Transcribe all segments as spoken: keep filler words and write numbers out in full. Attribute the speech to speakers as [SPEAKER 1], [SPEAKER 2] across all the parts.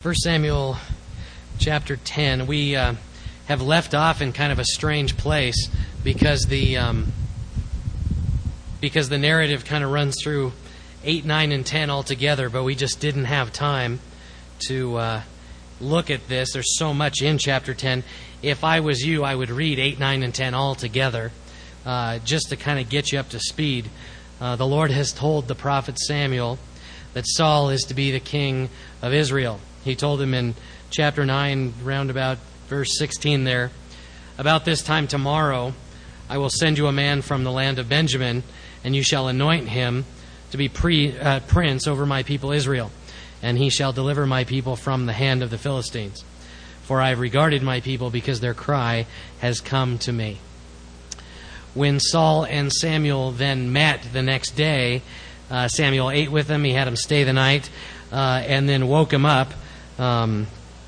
[SPEAKER 1] First Samuel chapter ten. We uh, have left off in kind of a strange place because the um, because the narrative kind of runs through eight, nine, and ten all together, but we just didn't have time to uh, look at this. There's so much in chapter ten. If I was you, I would read eight, nine, and ten all together, uh, just to kind of get you up to speed. Uh, the Lord has told the prophet Samuel that Saul is to be the king of Israel. He told him in chapter nine, round about verse sixteen there, "About this time tomorrow I will send you a man from the land of Benjamin, and you shall anoint him to be pre, uh, prince over my people Israel, and he shall deliver my people from the hand of the Philistines. For I have regarded my people because their cry has come to me." When Saul and Samuel then met the next day, uh, Samuel ate with them. He had him stay the night, uh, and then woke him up. Um,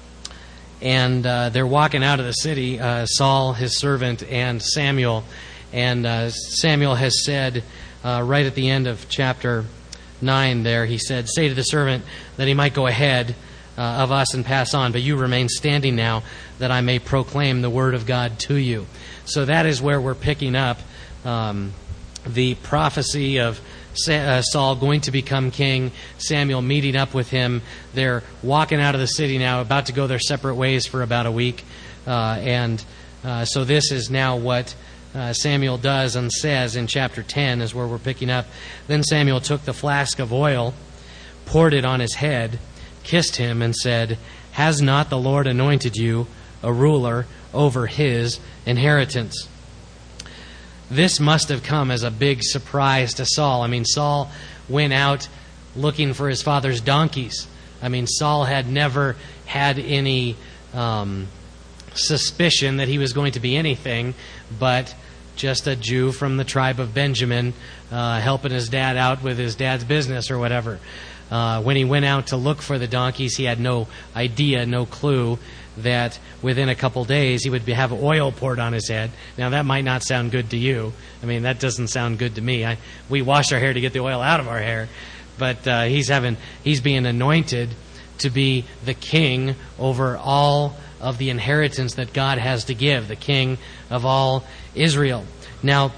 [SPEAKER 1] and uh, they're walking out of the city, uh, Saul, his servant, and Samuel. And uh, Samuel has said, uh, right at the end of chapter nine there, he said, "Say to the servant that he might go ahead uh, of us and pass on, but you remain standing now, that I may proclaim the word of God to you." So that is where we're picking up um, the prophecy of Uh, Saul going to become king, Samuel meeting up with him. They're walking out of the city now, about to go their separate ways for about a week. Uh, and uh, so this is now what uh, Samuel does and says in chapter ten, is where we're picking up. "Then Samuel took the flask of oil, poured it on his head, kissed him, and said, 'Has not the Lord anointed you a ruler over his inheritance?'" This must have come as a big surprise to Saul. I mean, Saul went out looking for his father's donkeys. I mean, Saul had never had any um, suspicion that he was going to be anything but just a Jew from the tribe of Benjamin, uh, helping his dad out with his dad's business or whatever. Uh, when he went out to look for the donkeys, he had no idea, no clue that within a couple days he would be, have oil poured on his head. Now, that might not sound good to you. I mean, that doesn't sound good to me. I, we wash our hair to get the oil out of our hair. But uh, he's having he's being anointed to be the king over all of the inheritance that God has to give, the king of all Israel. Now,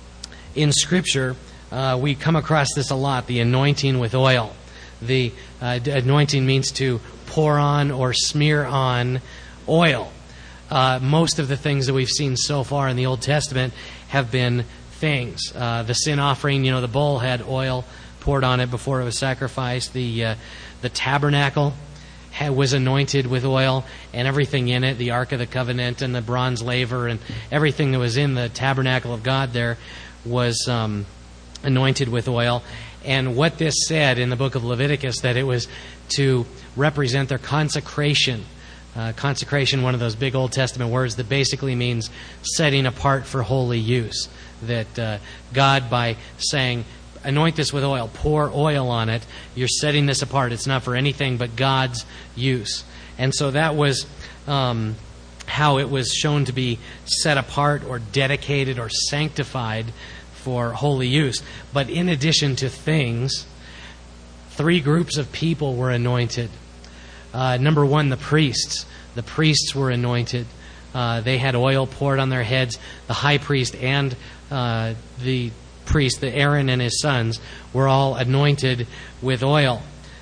[SPEAKER 1] in Scripture, uh, we come across this a lot, the anointing with oil. The uh, anointing means to pour on or smear on oil. Uh, most of the things that we've seen so far in the Old Testament have been things. Uh, the sin offering, you know, the bull had oil poured on it before it was sacrificed. The uh, the tabernacle had, was anointed with oil, and everything in it, the Ark of the Covenant and the bronze laver and everything that was in the tabernacle of God there was um, anointed with oil. And what this said in the book of Leviticus, that it was to represent their consecration. Uh, consecration, one of those big Old Testament words that basically means setting apart for holy use. That uh, God, by saying, anoint this with oil, pour oil on it, you're setting this apart. It's not for anything but God's use. And so that was um, how it was shown to be set apart or dedicated or sanctified for holy use. But in addition to things, three groups of people were anointed. Uh, number one, the priests. The priests were anointed. Uh, they had oil poured on their heads. The high priest and uh, the priest, the Aaron and his sons, were all anointed with oil.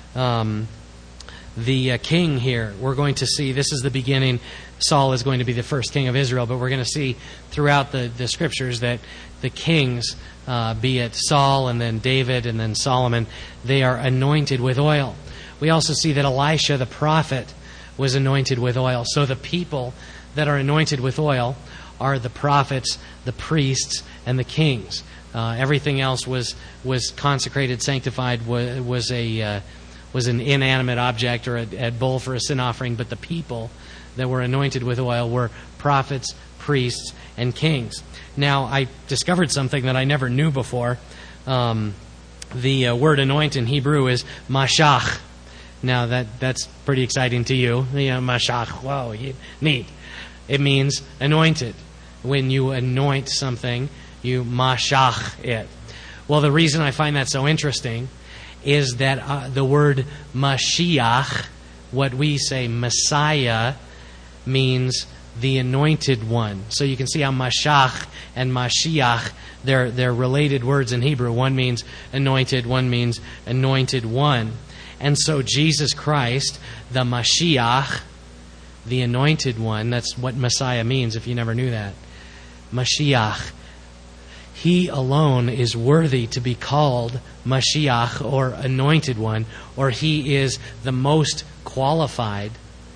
[SPEAKER 1] Um, the uh, king here, we're going to see, this is the beginning. Saul is going to be the first king of Israel, but we're going to see throughout the, the scriptures that the kings, uh, be it Saul and then David and then Solomon, they are anointed with oil. We also see that Elisha the prophet was anointed with oil. So the people that are anointed with oil are the prophets, the priests, and the kings. Uh, everything else was was consecrated, sanctified, was, was a uh, was an inanimate object or a, a bull for a sin offering. But the people that were anointed with oil were prophets, priests, and kings. Now, I discovered something that I never knew before. Um, the uh, word anoint in Hebrew is mashach. Now, that that's pretty exciting to you. You know, mashach, whoa, neat. It means anointed. When you anoint something, you mashach it. Well, the reason I find that so interesting is that uh, the word Mashiach what we say Messiah means the anointed one. So you can see how Mashach and Mashiach, they're, they're related words in Hebrew. One means anointed, one means anointed one. And so Jesus Christ, the Mashiach, the anointed one, that's what Messiah means if you never knew that. Mashiach. He alone is worthy to be called Mashiach, or anointed one, or he is the most qualified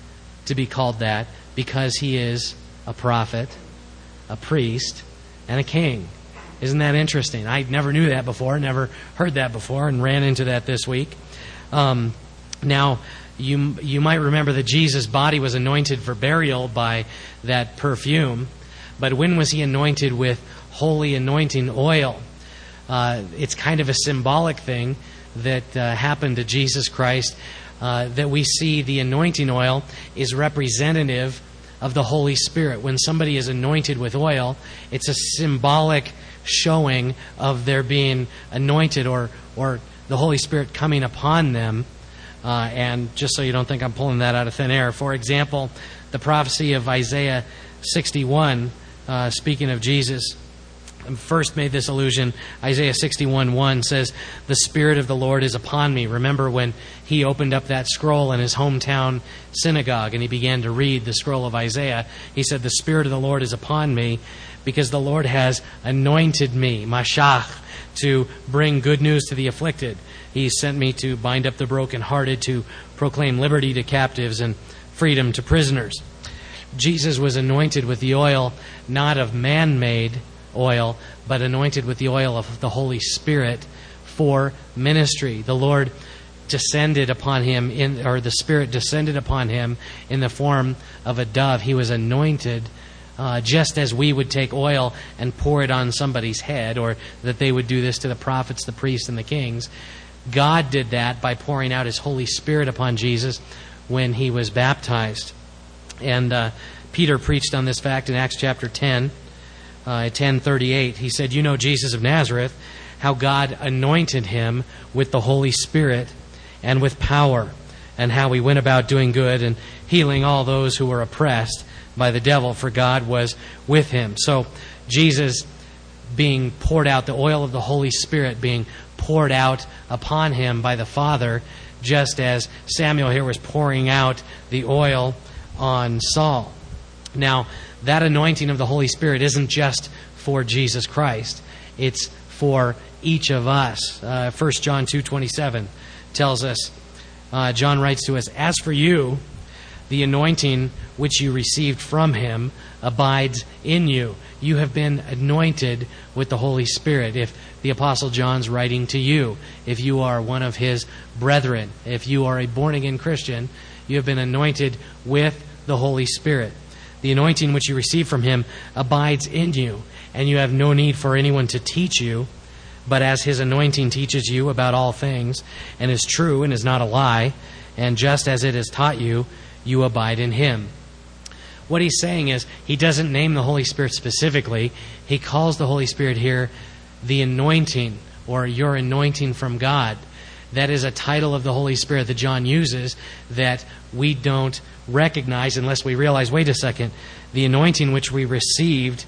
[SPEAKER 1] to be called that, because he is a prophet, a priest, and a king. Isn't that interesting? I never knew that before, never heard that before, and ran into that this week. Um, now, you you might remember that Jesus' body was anointed for burial by that perfume, but when was he anointed with holy anointing oil? Uh, it's kind of a symbolic thing that uh, happened to Jesus Christ, uh, that we see the anointing oil is representative of the Holy Spirit. When somebody is anointed with oil, it's a symbolic showing of their being anointed, or or the Holy Spirit coming upon them. Uh, and just so you don't think I'm pulling that out of thin air, for example, the prophecy of Isaiah sixty-one, uh, speaking of Jesus, first made this allusion. Isaiah sixty-one one says, "The Spirit of the Lord is upon me." Remember when he opened up that scroll in his hometown synagogue and he began to read the scroll of Isaiah, he said, "The Spirit of the Lord is upon me because the Lord has anointed me," Mashach, to bring good news to the afflicted. He sent me to bind up the brokenhearted, to proclaim liberty to captives and freedom to prisoners. Jesus was anointed with the oil, not of man-made oil, but anointed with the oil of the Holy Spirit for ministry. The Lord descended upon him, in, or the Spirit descended upon him in the form of a dove. He was anointed uh, just as we would take oil and pour it on somebody's head, or that they would do this to the prophets, the priests, and the kings. God did that by pouring out his Holy Spirit upon Jesus when he was baptized. And uh, Peter preached on this fact in Acts chapter ten. Uh, at ten thirty-eight, he said, "You know Jesus of Nazareth, how God anointed him with the Holy Spirit and with power, and how he went about doing good and healing all those who were oppressed by the devil, for God was with him." So Jesus being poured out, the oil of the Holy Spirit being poured out upon him by the Father, just as Samuel here was pouring out the oil on Saul. Now, that anointing of the Holy Spirit isn't just for Jesus Christ. It's for each of us. Uh, First John two twenty-seven tells us, uh, John writes to us, "As for you, the anointing which you received from him abides in you." You have been anointed with the Holy Spirit. If the Apostle John's writing to you, if you are one of his brethren, if you are a born-again Christian, you have been anointed with the Holy Spirit. The anointing which you receive from him abides in you, and you have no need for anyone to teach you, but as his anointing teaches you about all things, and is true and is not a lie, and just as it has taught you, you abide in him. What he's saying is, he doesn't name the Holy Spirit specifically. He calls the Holy Spirit here the anointing, or your anointing from God. That is a title of the Holy Spirit that John uses that we don't recognize unless we realize, wait a second, the anointing which we received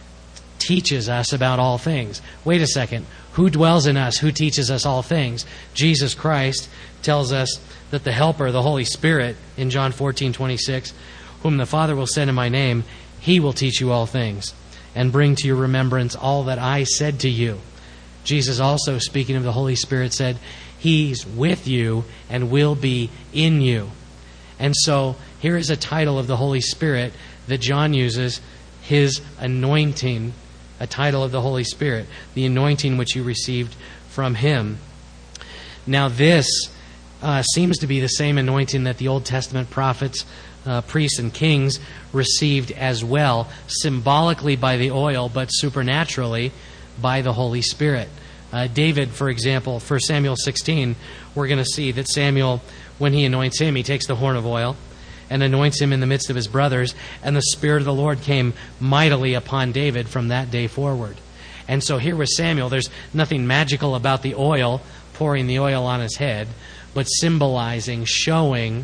[SPEAKER 1] teaches us about all things. Wait a second, who dwells in us? Who teaches us all things? Jesus Christ tells us that the Helper, the Holy Spirit, in John fourteen twenty-six, "Whom the Father will send in my name, he will teach you all things, and bring to your remembrance all that I said to you." Jesus also, speaking of the Holy Spirit, said, "He's with you and will be in you." And so, here is a title of the Holy Spirit that John uses, his anointing, a title of the Holy Spirit, the anointing which you received from him. Now this uh, seems to be the same anointing that the Old Testament prophets, uh, priests, and kings received as well, symbolically by the oil, but supernaturally by the Holy Spirit. Uh, David, for example, First Samuel sixteen, we're going to see that Samuel, when he anoints him, he takes the horn of oil and anoints him in the midst of his brothers, and the Spirit of the Lord came mightily upon David from that day forward. And so here with Samuel, there's nothing magical about the oil, pouring the oil on his head, but symbolizing, showing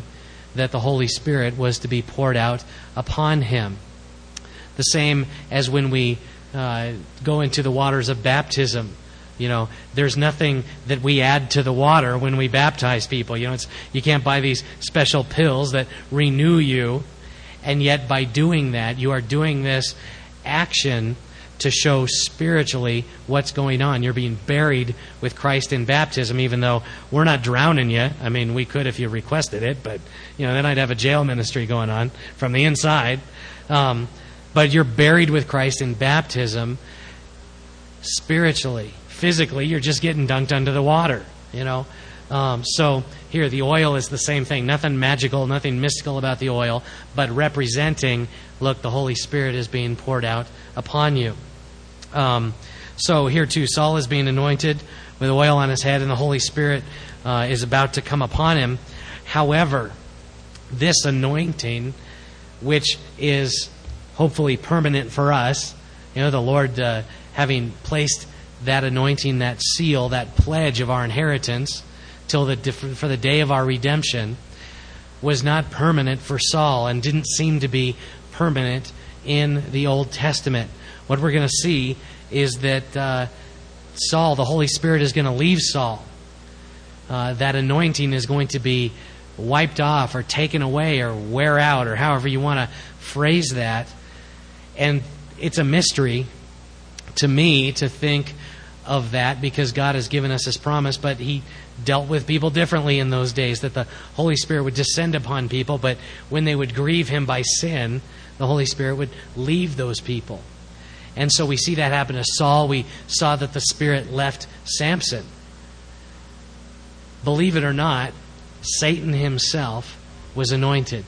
[SPEAKER 1] that the Holy Spirit was to be poured out upon him. The same as when we uh, go into the waters of baptism. You know, there's nothing that we add to the water when we baptize people. You know, it's, you can't buy these special pills that renew you. And yet by doing that, you are doing this action to show spiritually what's going on. You're being buried with Christ in baptism, even though we're not drowning you. I mean, we could if you requested it, but, you know, then I'd have a jail ministry going on from the inside. Um, but you're buried with Christ in baptism spiritually. Physically, you're just getting dunked under the water, you know. Um, so here, the oil is the same thing. Nothing magical, nothing mystical about the oil, but representing, look, the Holy Spirit is being poured out upon you. Um, so here too, Saul is being anointed with oil on his head, and the Holy Spirit uh, is about to come upon him. However, this anointing, which is hopefully permanent for us, you know, the Lord uh, having placed that anointing, that seal, that pledge of our inheritance till the for the day of our redemption, was not permanent for Saul and didn't seem to be permanent in the Old Testament. What we're going to see is that uh, Saul, the Holy Spirit, is going to leave Saul. Uh, that anointing is going to be wiped off or taken away or wear out, or however you want to phrase that. And it's a mystery to me to think of that, because God has given us His promise, but He dealt with people differently in those days, that the Holy Spirit would descend upon people, but when they would grieve Him by sin, the Holy Spirit would leave those people. And so we see that happen to Saul. We saw that the Spirit left Samson. Believe it or not, Satan himself was anointed.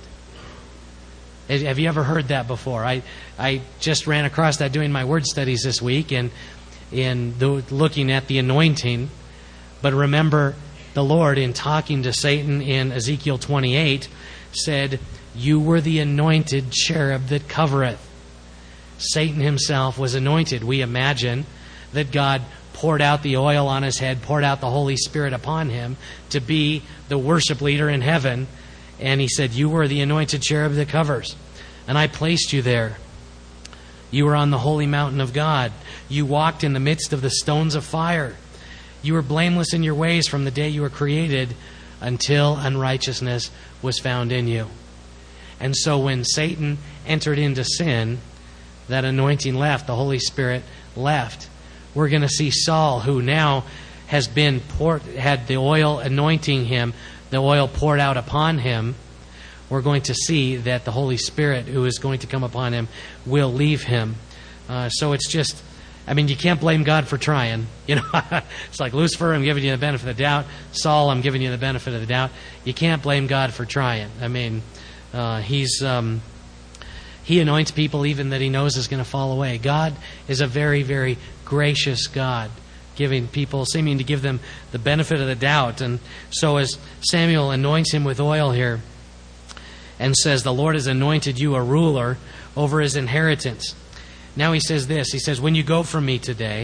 [SPEAKER 1] Have you ever heard that before? I I just ran across that doing my word studies this week, and in the, looking at the anointing. But remember, the Lord, in talking to Satan in Ezekiel twenty-eight, said, "You were the anointed cherub that covereth." Satan himself was anointed. We imagine that God poured out the oil on his head, poured out the Holy Spirit upon him to be the worship leader in heaven. And He said, "You were the anointed cherub that covers, and I placed you there. You were on the holy mountain of God. You walked in the midst of the stones of fire. You were blameless in your ways from the day you were created until unrighteousness was found in you." And so when Satan entered into sin, that anointing left, the Holy Spirit left. We're going to see Saul, who now has been poured, had the oil anointing him, the oil poured out upon him. We're going to see that the Holy Spirit, who is going to come upon him, will leave him. Uh, so it's just, I mean, you can't blame God for trying. You know, it's like Lucifer, I'm giving you the benefit of the doubt. Saul, I'm giving you the benefit of the doubt. You can't blame God for trying. I mean, uh, he's um, he anoints people even that He knows is going to fall away. God is a very, very gracious God, giving people, seeming to give them the benefit of the doubt. And so as Samuel anoints him with oil here and says, "The Lord has anointed you a ruler over His inheritance." Now he says this, he says, "When you go from me today,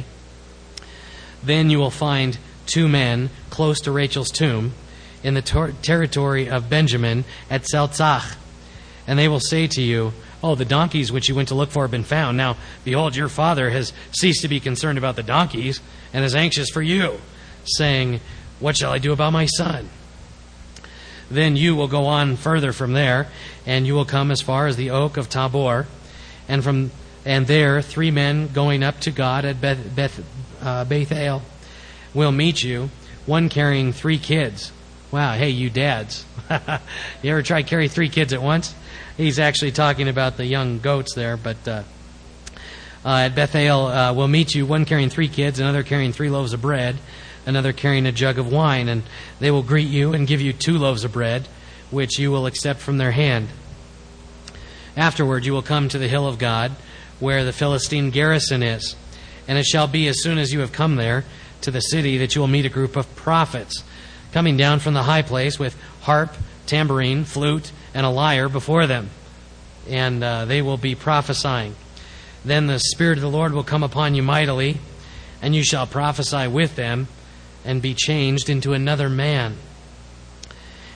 [SPEAKER 1] then you will find two men close to Rachel's tomb in the ter- territory of Benjamin at Zelzach. And they will say to you, 'Oh, the donkeys which you went to look for have been found. Now, behold, your father has ceased to be concerned about the donkeys and is anxious for you, saying, what shall I do about my son?' Then you will go on further from there, and you will come as far as the oak of Tabor, and from and there three men going up to God at Beth, Beth, uh, Bethel will meet you, one carrying three kids." Wow, hey, you dads. You ever try to carry three kids at once? He's actually talking about the young goats there, but uh, uh, at Bethel uh, will meet you, one carrying three kids, another carrying three loaves of bread, another carrying a jug of wine, and they will greet you and give you two loaves of bread, which you will accept from their hand. Afterward you will come to the hill of God, where the Philistine garrison is. And it shall be, as soon as you have come there to the city, that you will meet a group of prophets coming down from the high place with harp, tambourine, flute, and a lyre before them. And uh, they will be prophesying. Then the Spirit of the Lord will come upon you mightily, and you shall prophesy with them and be changed into another man.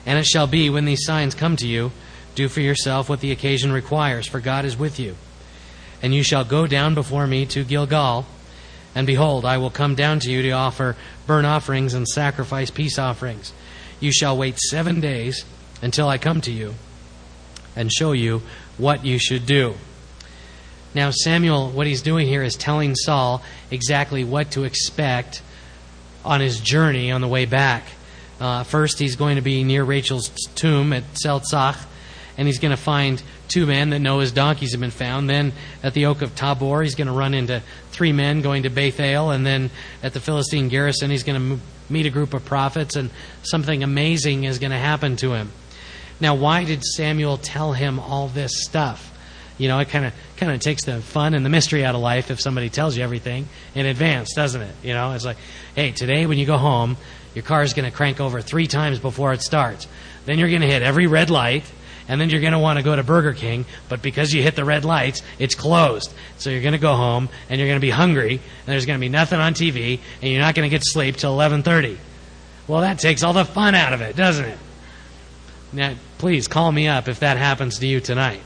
[SPEAKER 1] And it shall be, when these signs come to you, do for yourself what the occasion requires, for God is with you. And you shall go down before me to Gilgal, and behold, I will come down to you to offer burnt offerings and sacrifice peace offerings. You shall wait seven days until I come to you and show you what you should do." Now Samuel, what he's doing here is telling Saul exactly what to expect on his journey on the way back. Uh, first, he's going to be near Rachel's tomb at Selzach, and he's going to find two men that know his donkeys have been found. Then at the Oak of Tabor, he's going to run into three men going to Bethel. And then at the Philistine garrison, he's going to meet a group of prophets, and something amazing is going to happen to him. Now, why did Samuel tell him all this stuff? You know, it kind of kind of takes the fun and the mystery out of life if somebody tells you everything in advance, doesn't it? You know, it's like, hey, today when you go home, your car is going to crank over three times before it starts. Then you're going to hit every red light, and then you're going to want to go to Burger King, but because you hit the red lights, it's closed. So you're going to go home, and you're going to be hungry, and there's going to be nothing on T V, and you're not going to get sleep till eleven thirty. Well, that takes all the fun out of it, doesn't it? Now, please call me up if that happens to you tonight.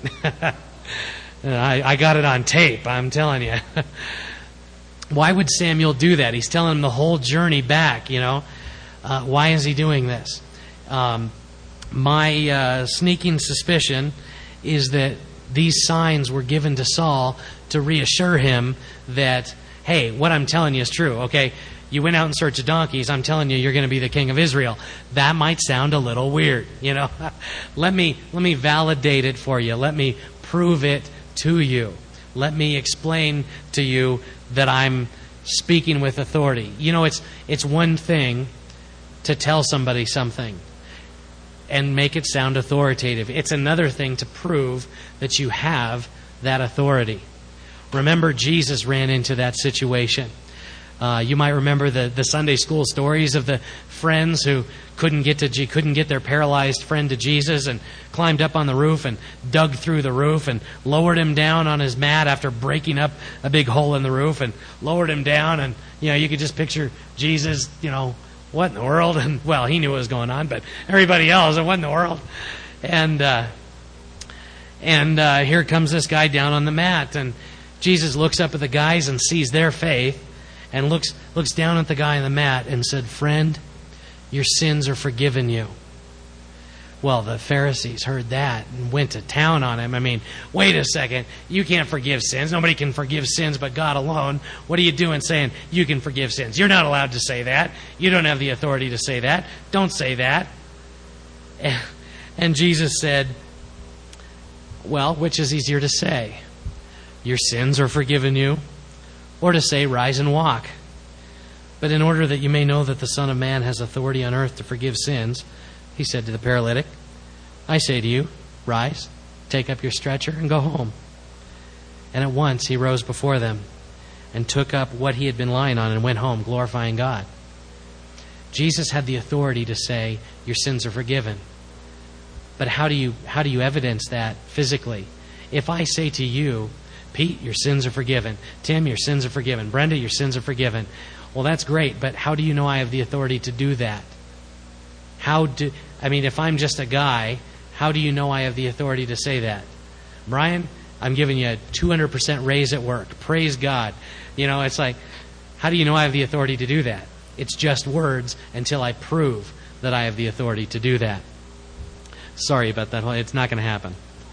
[SPEAKER 1] I, I got it on tape, I'm telling you. Why would Samuel do that? He's telling him the whole journey back, you know. Uh, why is he doing this? Um, my uh, sneaking suspicion is that these signs were given to Saul to reassure him that, hey, what I'm telling you is true, okay? You went out in search of donkeys. I'm telling you, you're going to be the king of Israel. That might sound a little weird, you know. let me let me validate it for you. Let me prove it to you. Let me explain to you that I'm speaking with authority. You know, it's it's one thing to tell somebody something and make it sound authoritative. It's another thing to prove that you have that authority. Remember, Jesus ran into that situation. Uh, you might remember the, the Sunday school stories of the friends who couldn't get to couldn't get their paralyzed friend to Jesus, and climbed up on the roof and dug through the roof and lowered him down on his mat after breaking up a big hole in the roof, and lowered him down. And you know, you could just picture Jesus, you know, what in the world? And well, he knew what was going on, but everybody else, what in the world? And uh, and uh, here comes this guy down on the mat, and Jesus looks up at the guys and sees their faith, and looks looks down at the guy on the mat and said, "Friend, your sins are forgiven you." Well, the Pharisees heard that and went to town on him. I mean, wait a second. You can't forgive sins. Nobody can forgive sins but God alone. What are you doing saying you can forgive sins? You're not allowed to say that. You don't have the authority to say that. Don't say that. And Jesus said, well, which is easier to say? Your sins are forgiven you, or to say, rise and walk? But in order that you may know that the Son of Man has authority on earth to forgive sins, he said to the paralytic, I say to you, rise, take up your stretcher, and go home. And at once he rose before them and took up what he had been lying on and went home, glorifying God. Jesus had the authority to say, your sins are forgiven. But how do you how do you evidence that physically? If I say to you, Pete, your sins are forgiven. Tim, your sins are forgiven. Brenda, your sins are forgiven. Well, that's great, but how do you know I have the authority to do that? How do I mean, if I'm just a guy, how do you know I have the authority to say that? Brian, I'm giving you a two hundred percent raise at work. Praise God. You know, it's like, how do you know I have the authority to do that? It's just words until I prove that I have the authority to do that. Sorry about that. It's not going to happen.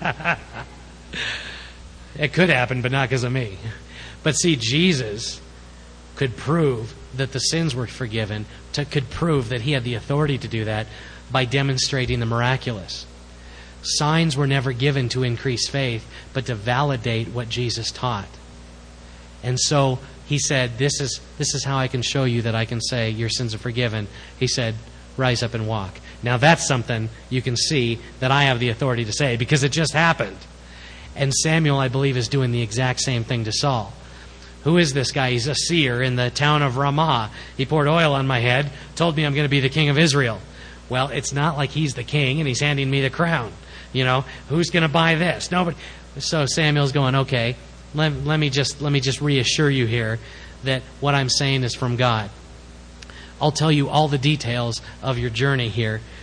[SPEAKER 1] It could happen, but not because of me. But see, Jesus could prove that the sins were forgiven, to, could prove that he had the authority to do that by demonstrating the miraculous. Signs were never given to increase faith, but to validate what Jesus taught. And so he said, this is this is how I can show you that I can say your sins are forgiven. He said, rise up and walk. Now that's something you can see that I have the authority to say because it just happened. And Samuel, I believe, is doing the exact same thing to Saul. Who is this guy? He's a seer in the town of Ramah. He poured oil on my head, told me I'm going to be the king of Israel. Well, it's not like he's the king and he's handing me the crown. You know, who's going to buy this? Nobody. So Samuel's going, okay, let, let me just let me just reassure you here that what I'm saying is from God. I'll tell you all the details of your journey here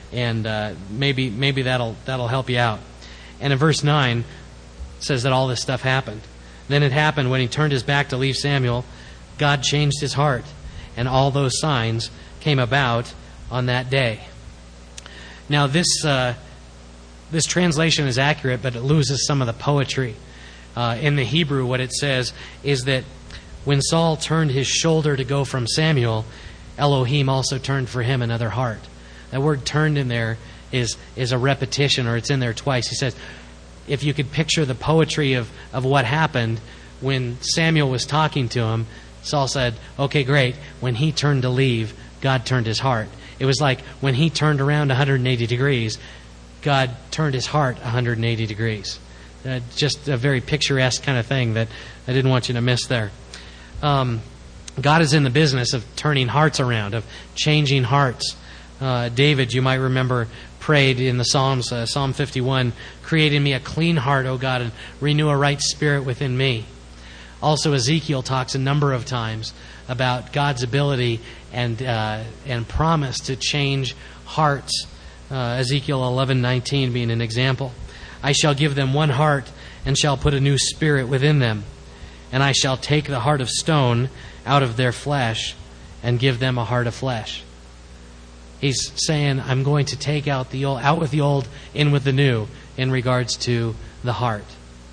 [SPEAKER 1] and uh, maybe maybe that'll that'll help you out. And in verse nine, it says that all this stuff happened. Then it happened when he turned his back to leave Samuel, God changed his heart, and all those signs came about on that day. Now this uh, this translation is accurate, but it loses some of the poetry. Uh, in the Hebrew, what it says is that when Saul turned his shoulder to go from Samuel, Elohim also turned for him another heart. That word "turned" in there is is a repetition, or it's in there twice. He says, if you could picture the poetry of, of what happened when Samuel was talking to him, Saul said, okay, great. When he turned to leave, God turned his heart. It was like when he turned around one hundred eighty degrees, God turned his heart one hundred eighty degrees. Uh, just a very picturesque kind of thing that I didn't want you to miss there. Um, God is in the business of turning hearts around, of changing hearts. Uh, David, you might remember, prayed in the Psalms, uh, Psalm fifty-one, create in me a clean heart, O God, and renew a right spirit within me. Also, Ezekiel talks a number of times about God's ability and uh, and promise to change hearts. Uh, Ezekiel eleven nineteen being an example. I shall give them one heart and shall put a new spirit within them. And I shall take the heart of stone out of their flesh and give them a heart of flesh. He's saying, I'm going to take out the old, out with the old, in with the new, in regards to the heart.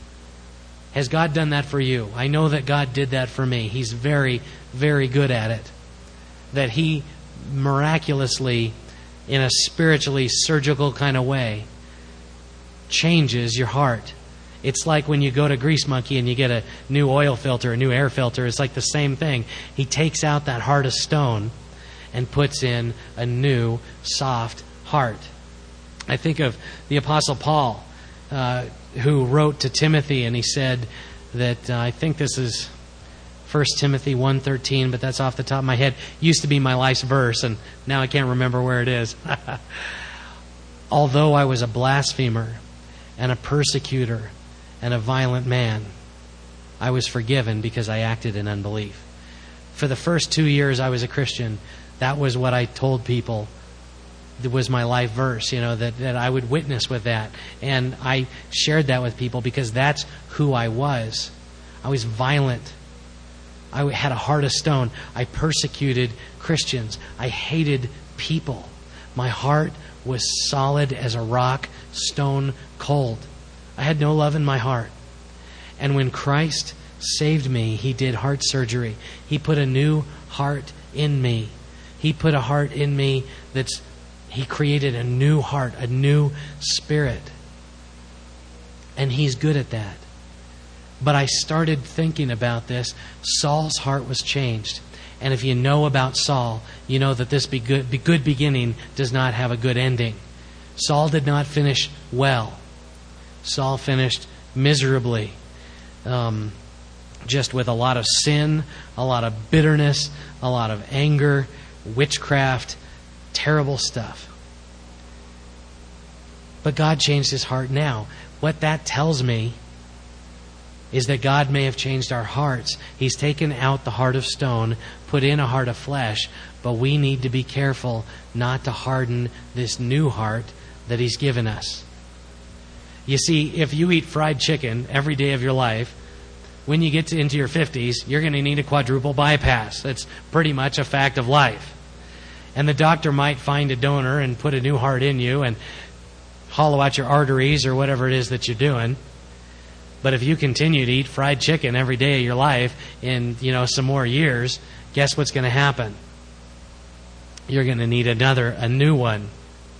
[SPEAKER 1] Has God done that for you? I know that God did that for me. He's very, very good at it. That He miraculously, in a spiritually surgical kind of way, changes your heart. It's like when you go to Grease Monkey and you get a new oil filter, a new air filter. It's like the same thing. He takes out that heart of stone and puts in a new, soft heart. I think of the Apostle Paul, uh, who wrote to Timothy, and he said that, uh, I think this is First Timothy one thirteen, but that's off the top of my head. Used to be my life's verse, and now I can't remember where it is. Although I was a blasphemer and a persecutor and a violent man, I was forgiven because I acted in unbelief. For the first two years I was a Christian, that was what I told people. It was my life verse, you know, that, that I would witness with that. And I shared that with people because that's who I was. I was violent. I had a heart of stone. I persecuted Christians. I hated people. My heart was solid as a rock, stone cold. I had no love in my heart. And when Christ saved me, He did heart surgery. He put a new heart in me. He put a heart in me that's, He created a new heart, a new spirit. And He's good at that. But I started thinking about this. Saul's heart was changed. And if you know about Saul, you know that this be good, be good beginning does not have a good ending. Saul did not finish well. Saul finished miserably. Um, just with a lot of sin, a lot of bitterness, a lot of anger, witchcraft, terrible stuff. But God changed his heart now. What that tells me is that God may have changed our hearts. He's taken out the heart of stone, put in a heart of flesh, but we need to be careful not to harden this new heart that He's given us. You see, if you eat fried chicken every day of your life, when you get to, into your fifties, you're going to need a quadruple bypass. That's pretty much a fact of life. And the doctor might find a donor and put a new heart in you and hollow out your arteries or whatever it is that you're doing. But if you continue to eat fried chicken every day of your life in, you know, some more years, guess what's going to happen? You're going to need another, a new one.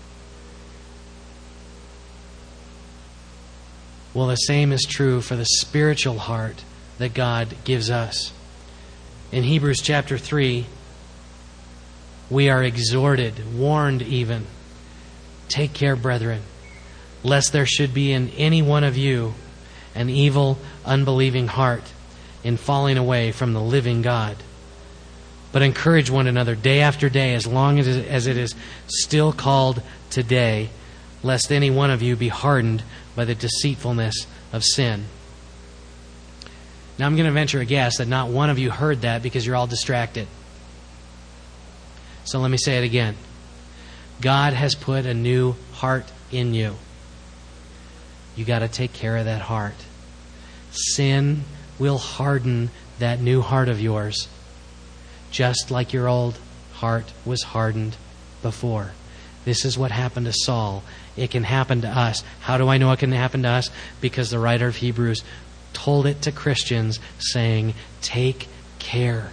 [SPEAKER 1] Well, the same is true for the spiritual heart that God gives us. In Hebrews chapter three, we are exhorted, warned even, take care, brethren, lest there should be in any one of you an evil, unbelieving heart in falling away from the living God. But encourage one another day after day, as long as it is still called today, lest any one of you be hardened by the deceitfulness of sin. Now I'm going to venture a guess that not one of you heard that because you're all distracted. So let me say it again. God has put a new heart in you. You got to take care of that heart. Sin will harden that new heart of yours, just like your old heart was hardened before. This is what happened to Saul. It can happen to us. How do I know it can happen to us? Because the writer of Hebrews told it to Christians, saying, take care.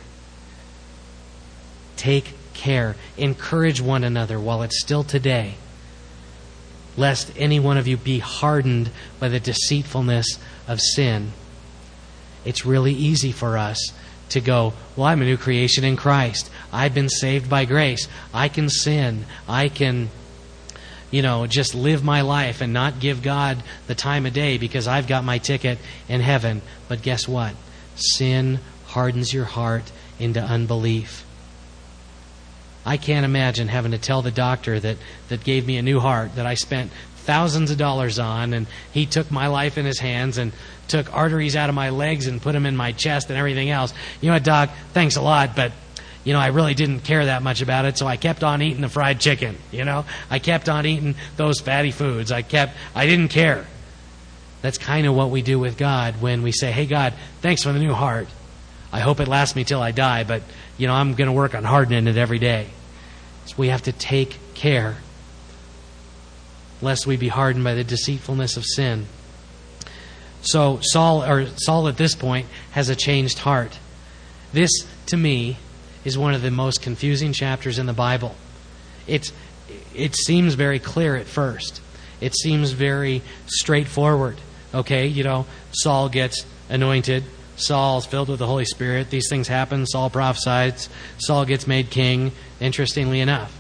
[SPEAKER 1] Take care. Encourage one another while it's still today, lest any one of you be hardened by the deceitfulness of sin. It's really easy for us to go, well, I'm a new creation in Christ. I've been saved by grace. I can sin. I can, you know, just live my life and not give God the time of day because I've got my ticket in heaven. But guess what? Sin hardens your heart into unbelief. I can't imagine having to tell the doctor that, that gave me a new heart that I spent thousands of dollars on, and he took my life in his hands and took arteries out of my legs and put them in my chest and everything else. You know what, Doc? Thanks a lot, but you know, I really didn't care that much about it, so I kept on eating the fried chicken. You know, I kept on eating those fatty foods. I kept, I didn't care. That's kind of what we do with God when we say, hey, God, thanks for the new heart. I hope it lasts me till I die, but you know, I'm going to work on hardening it every day. So we have to take care lest we be hardened by the deceitfulness of sin. So Saul, or Saul at this point, has a changed heart. This, to me, is one of the most confusing chapters in the Bible. It's, it seems very clear at first. It seems very straightforward. Okay, you know, Saul gets anointed. Saul's filled with the Holy Spirit. These things happen. Saul prophesies. Saul gets made king, interestingly enough.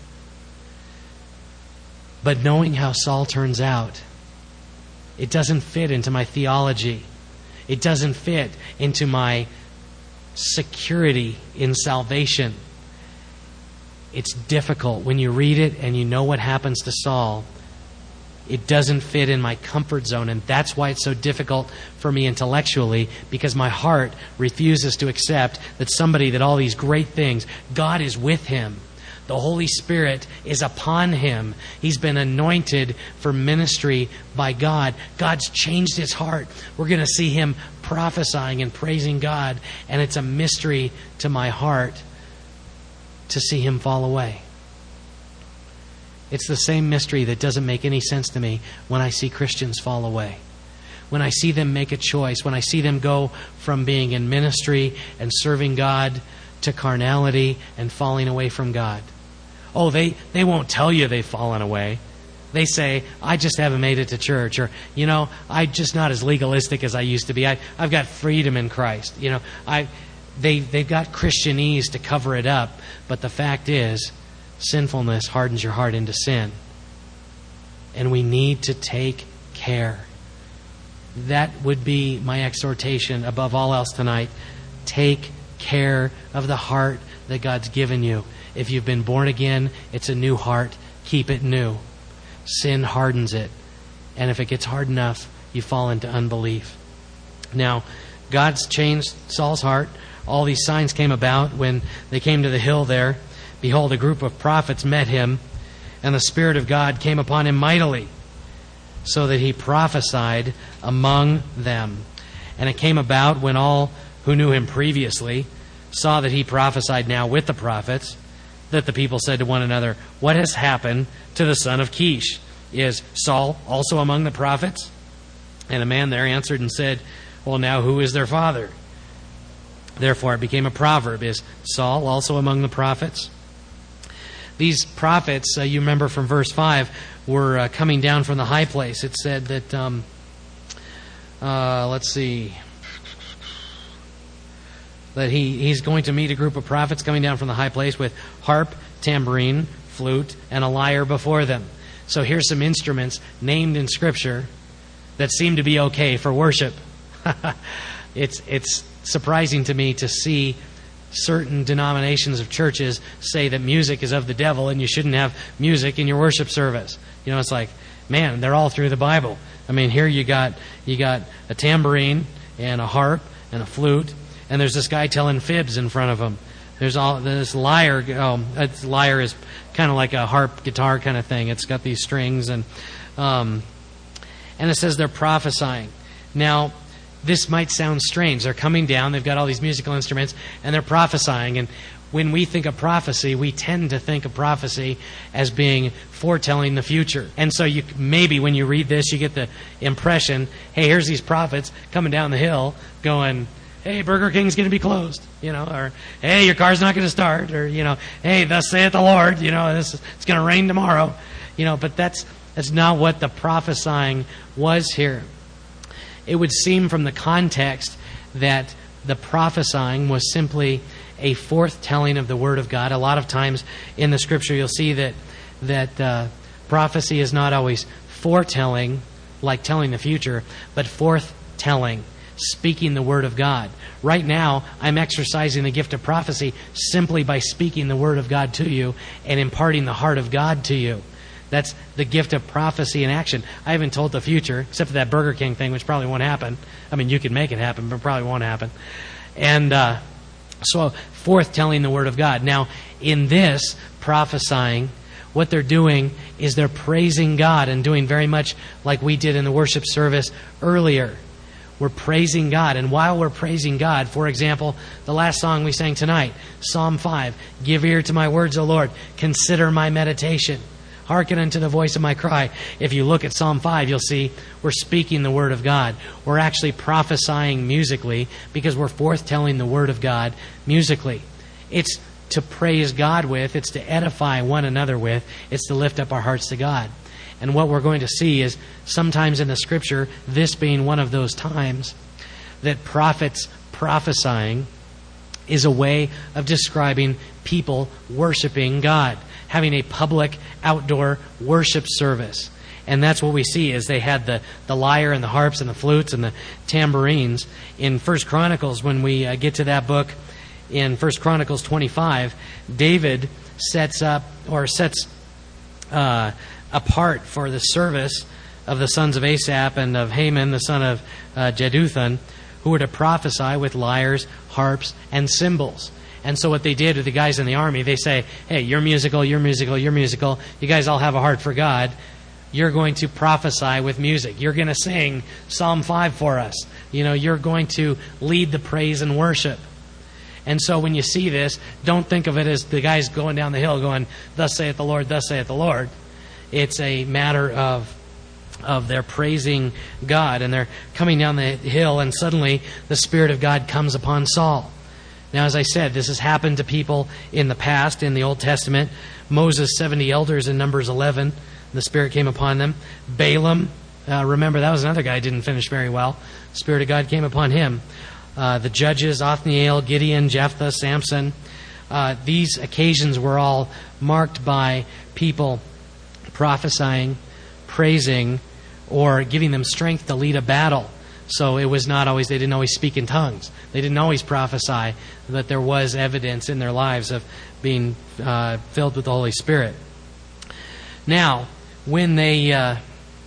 [SPEAKER 1] But knowing how Saul turns out, it doesn't fit into my theology. It doesn't fit into my security in salvation. It's difficult when you read it and you know what happens to Saul. It doesn't fit in my comfort zone, and that's why it's so difficult for me intellectually, because my heart refuses to accept that somebody, that all these great things, God is with him. The Holy Spirit is upon him. He's been anointed for ministry by God. God's changed his heart. We're going to see him prophesying and praising God, and it's a mystery to my heart to see him fall away. It's the same mystery that doesn't make any sense to me when I see Christians fall away. When I see them make a choice, when I see them go from being in ministry and serving God to carnality and falling away from God. Oh, they, they won't tell you they've fallen away. They say, I just haven't made it to church. Or, you know, I'm just not as legalistic as I used to be. I, I've got freedom in Christ. You know, I, they, they've got Christianese to cover it up. But the fact is, sinfulness hardens your heart into sin. And we need to take care. That would be my exhortation above all else tonight. Take care of the heart that God's given you. If you've been born again, it's a new heart. Keep it new. Sin hardens it. And if it gets hard enough, you fall into unbelief. Now, God's changed Saul's heart. All these signs came about when they came to the hill there. Behold, a group of prophets met him, and the Spirit of God came upon him mightily, so that he prophesied among them. And it came about when all who knew him previously saw that he prophesied now with the prophets, that the people said to one another, what has happened to the son of Kish? Is Saul also among the prophets? And a man there answered and said, well, now who is their father? Therefore it became a proverb, is Saul also among the prophets? These prophets, uh, you remember from verse five, were uh, coming down from the high place. It said that, um, uh, let's see, that he, he's going to meet a group of prophets coming down from the high place with harp, tambourine, flute, and a lyre before them. So here's some instruments named in Scripture that seem to be okay for worship. it's it's surprising to me to see certain denominations of churches say that music is of the devil and you shouldn't have music in your worship service. You know, it's like, man, they're all through the Bible. I mean, here you got you got a tambourine and a harp and a flute, and there's this guy telling fibs in front of them. There's all this lyre. Oh, it's, lyre is kind of like a harp guitar kind of thing. It's got these strings, and um, and it says they're prophesying. Now, this might sound strange. They're coming down. They've got all these musical instruments, and they're prophesying. And when we think of prophecy, we tend to think of prophecy as being foretelling the future. And so you maybe when you read this, you get the impression, hey, here's these prophets coming down the hill going, hey, Burger King's going to be closed, you know, or hey, your car's not going to start, or, you know, hey, thus saith the Lord, you know, this, it's going to rain tomorrow, you know, but that's that's not what the prophesying was here. It would seem from the context that the prophesying was simply a forthtelling of the Word of God. A lot of times in the Scripture you'll see that that uh, prophecy is not always foretelling, like telling the future, but forthtelling, speaking the Word of God. Right now, I'm exercising the gift of prophecy simply by speaking the Word of God to you and imparting the heart of God to you. That's the gift of prophecy in action. I haven't told the future, except for that Burger King thing, which probably won't happen. I mean, you can make it happen, but it probably won't happen. And uh, so, forthtelling the Word of God. Now, in this prophesying, what they're doing is they're praising God and doing very much like we did in the worship service earlier. We're praising God. And while we're praising God, for example, the last song we sang tonight, Psalm five, give ear to my words, O Lord, consider my meditation. Hearken unto the voice of my cry. If you look at Psalm five, you'll see we're speaking the Word of God. We're actually prophesying musically because we're forthtelling the Word of God musically. It's to praise God with. It's to edify one another with. It's to lift up our hearts to God. And what we're going to see is sometimes in the Scripture, this being one of those times, that prophets prophesying is a way of describing people worshiping God, having a public outdoor worship service. And that's what we see is they had the, the lyre and the harps and the flutes and the tambourines. In First Chronicles, when we uh, get to that book, in First Chronicles twenty-five, David sets up or sets uh, apart for the service of the sons of Asaph and of Haman, the son of uh, Jeduthun, who were to prophesy with lyres, harps, and cymbals. And so what they did with the guys in the army, they say, hey, you're musical, you're musical, you're musical. You guys all have a heart for God. You're going to prophesy with music. You're going to sing Psalm five for us. You know, you're going to lead the praise and worship. And so when you see this, don't think of it as the guys going down the hill going, thus saith the Lord, thus saith the Lord. It's a matter of of their praising God. And they're coming down the hill, and suddenly the Spirit of God comes upon Saul. Now, as I said, this has happened to people in the past, in the Old Testament. Moses' seventy elders in Numbers eleven, the Spirit came upon them. Balaam, uh, remember, that was another guy who didn't finish very well. The Spirit of God came upon him. Uh, the judges, Othniel, Gideon, Jephthah, Samson. Uh, these occasions were all marked by people prophesying, praising, or giving them strength to lead a battle. So it was not always, they didn't always speak in tongues. They didn't always prophesy, but there was evidence in their lives of being uh, filled with the Holy Spirit. Now, when they uh,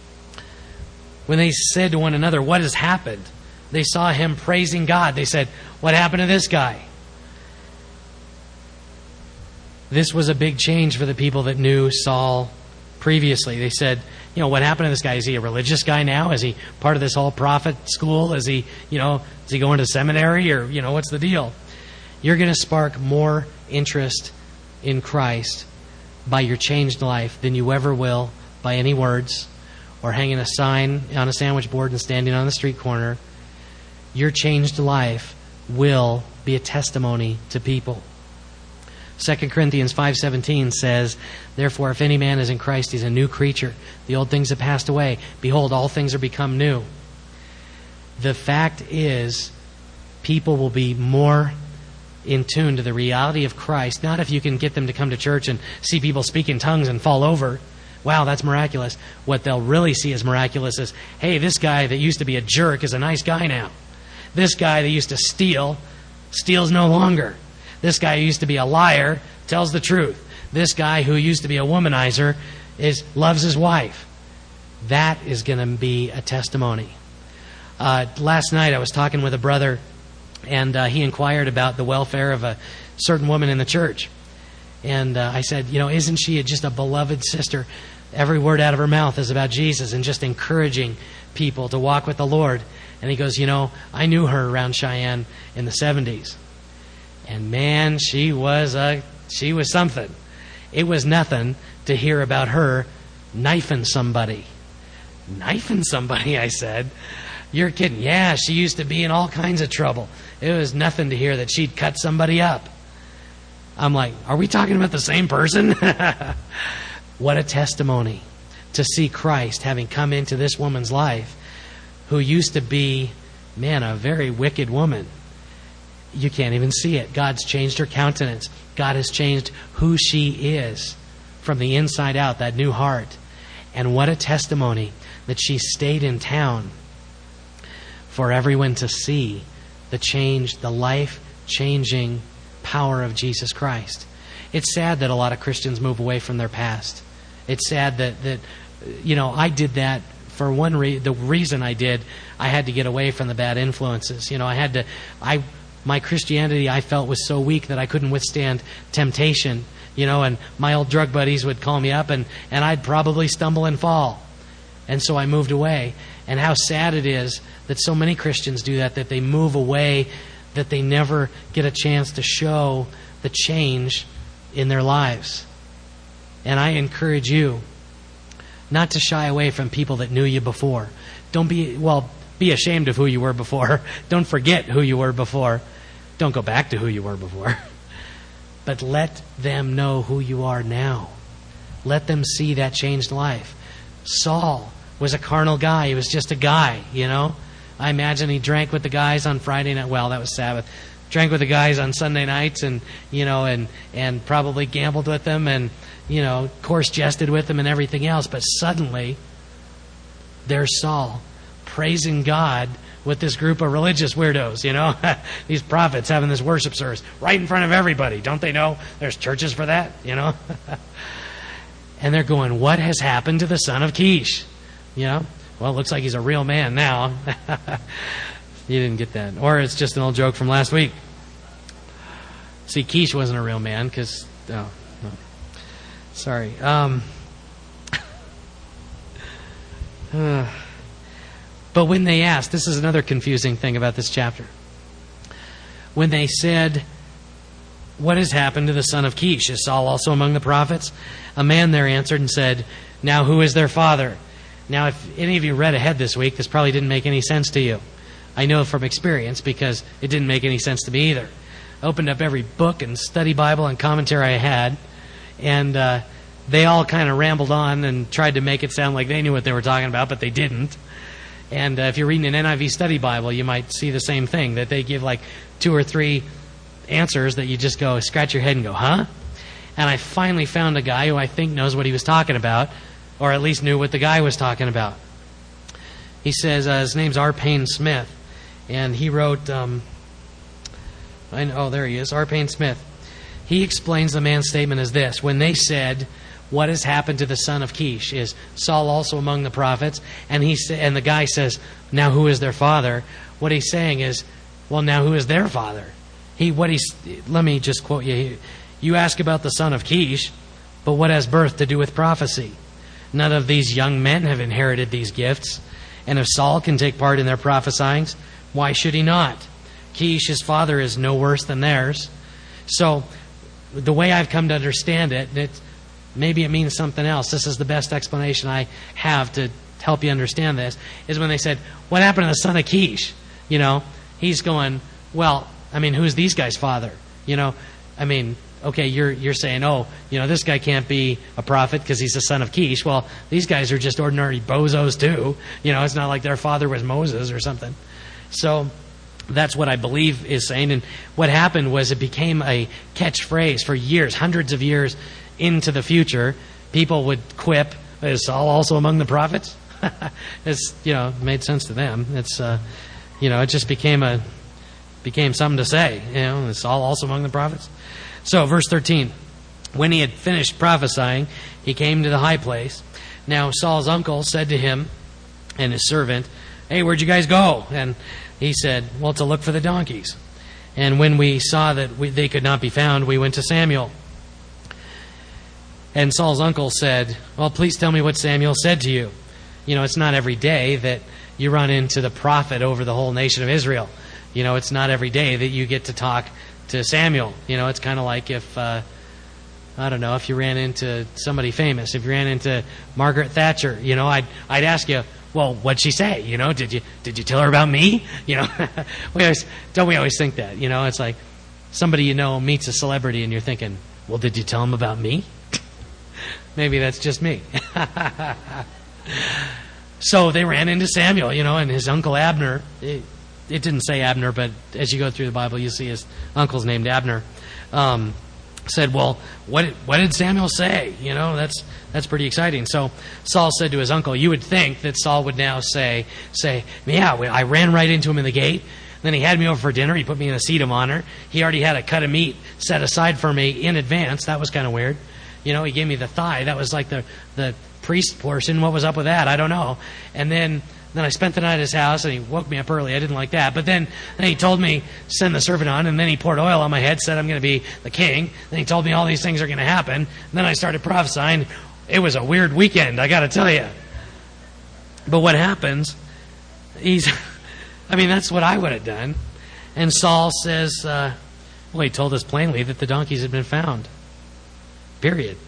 [SPEAKER 1] when they said to one another, what has happened? They saw him praising God. They said, what happened to this guy? This was a big change for the people that knew Saul previously. They said, you know, what happened to this guy? Is he a religious guy now? Is he part of this whole prophet school? Is he, you know, is he going to seminary, or, you know, what's the deal? You're going to spark more interest in Christ by your changed life than you ever will by any words or hanging a sign on a sandwich board and standing on the street corner. Your changed life will be a testimony to people. Second Corinthians five seventeen says, therefore, if any man is in Christ, he's a new creature. The old things have passed away. Behold, all things are become new. The fact is, people will be more in tune to the reality of Christ, not if you can get them to come to church and see people speak in tongues and fall over. Wow, that's miraculous. What they'll really see as miraculous is, hey, this guy that used to be a jerk is a nice guy now. This guy that used to steal, steals no longer. This guy who used to be a liar tells the truth. This guy who used to be a womanizer is loves his wife. That is going to be a testimony. Uh, last night I was talking with a brother, and uh, he inquired about the welfare of a certain woman in the church. And uh, I said, you know, isn't she just a beloved sister? Every word out of her mouth is about Jesus and just encouraging people to walk with the Lord. And he goes, you know, I knew her around Cheyenne in the seventies. And man, she was a she was something. It was nothing to hear about her knifing somebody. Knifing somebody, I said. You're kidding. Yeah, she used to be in all kinds of trouble. It was nothing to hear that she'd cut somebody up. I'm like, are we talking about the same person? What a testimony to see Christ having come into this woman's life who used to be, man, a very wicked woman. You can't even see it. God's changed her countenance. God has changed who she is from the inside out, that new heart. And what a testimony that she stayed in town for everyone to see the change, the life-changing power of Jesus Christ. It's sad that a lot of Christians move away from their past. It's sad that, that you know, I did that for one reason. The reason I did, I had to get away from the bad influences. You know, I had to, I, my Christianity I felt was so weak that I couldn't withstand temptation. You know, and my old drug buddies would call me up and, and I'd probably stumble and fall. And so I moved away. And how sad it is that so many Christians do that, that they move away, that they never get a chance to show the change in their lives. And I encourage you not to shy away from people that knew you before. Don't be, well, be ashamed of who you were before. Don't forget who you were before. Don't go back to who you were before. But let them know who you are now. Let them see that changed life. Saul was a carnal guy. He was just a guy, you know. I imagine he drank with the guys on Friday night. Well, that was Sabbath. Drank with the guys on Sunday nights and, you know, and, and probably gambled with them and, you know, coarse jested with them and everything else. But suddenly, there's Saul praising God with this group of religious weirdos, you know. These prophets having this worship service right in front of everybody. Don't they know there's churches for that, you know? And they're going, what has happened to the son of Kish? You know? Well, it looks like he's a real man now. You didn't get that. Or it's just an old joke from last week. See, Kish wasn't a real man because... Oh, no. Sorry. Um, uh, but when they asked... This is another confusing thing about this chapter. When they said, what has happened to the son of Kish? Is Saul also among the prophets? A man there answered and said, now who is their father? Now, if any of you read ahead this week, this probably didn't make any sense to you. I know from experience because it didn't make any sense to me either. I opened up every book and study Bible and commentary I had, and uh, they all kind of rambled on and tried to make it sound like they knew what they were talking about, but they didn't. And uh, if you're reading an N I V study Bible, you might see the same thing, that they give like two or three answers that you just go, scratch your head and go, huh? And I finally found a guy who I think knows what he was talking about, or at least knew what the guy was talking about. He says, uh, his name's R. Payne Smith, and he wrote, um, I know, oh, there he is, R. Payne Smith. He explains the man's statement as this: when they said, what has happened to the son of Kish? Is Saul also among the prophets? And he sa- and the guy says, now who is their father? What he's saying is, well, now who is their father? He, what he's, let me just quote you here. You ask about the son of Kish, but what has birth to do with prophecy? None of these young men have inherited these gifts. And if Saul can take part in their prophesyings, why should he not? Kish, his father, is no worse than theirs. So, the way I've come to understand it, it, maybe it means something else. This is the best explanation I have to help you understand this, is when they said, what happened to the son of Kish? You know, he's going, well, I mean, who's these guys' father? You know, I mean, okay, you're you're saying, oh, you know, this guy can't be a prophet because he's the son of Kish. Well, these guys are just ordinary bozos too. You know, it's not like their father was Moses or something. So that's what I believe is saying. And what happened was it became a catchphrase for years, hundreds of years into the future. People would quip, is Saul also among the prophets? It's, you know, made sense to them. It's, uh, you know, it just became a became something to say. You know, is Saul also among the prophets? So, verse thirteen. When he had finished prophesying, he came to the high place. Now, Saul's uncle said to him and his servant, hey, where'd you guys go? And he said, well, to look for the donkeys. And when we saw that we, they could not be found, we went to Samuel. And Saul's uncle said, well, please tell me what Samuel said to you. You know, it's not every day that you run into the prophet over the whole nation of Israel. You know, it's not every day that you get to talk to Samuel. You know, it's kind of like if, uh, I don't know, if you ran into somebody famous. If you ran into Margaret Thatcher, you know, I'd, I'd ask you, well, what'd she say? You know, did you did you tell her about me? You know, we always, don't we always think that? You know, it's like somebody you know meets a celebrity and you're thinking, well, did you tell him about me? Maybe that's just me. So they ran into Samuel, you know, and his uncle Abner. It, it didn't say Abner, but as you go through the Bible, you see his uncle's named Abner. Um, said, well, what did, what did Samuel say? You know, that's that's pretty exciting. So Saul said to his uncle, you would think that Saul would now say, say, yeah, I ran right into him in the gate. Then he had me over for dinner. He put me in a seat of honor. He already had a cut of meat set aside for me in advance. That was kind of weird. You know, he gave me the thigh. That was like the, the priest portion. What was up with that? I don't know. And then then I spent the night at his house, and he woke me up early. I didn't like that. But then, then he told me, send the servant on, and then he poured oil on my head, said I'm going to be the king. Then he told me all these things are going to happen. And then I started prophesying. It was a weird weekend, I got to tell you. But what happens, he's, I mean, that's what I would have done. And Saul says, uh, well, he told us plainly that the donkeys had been found. Period.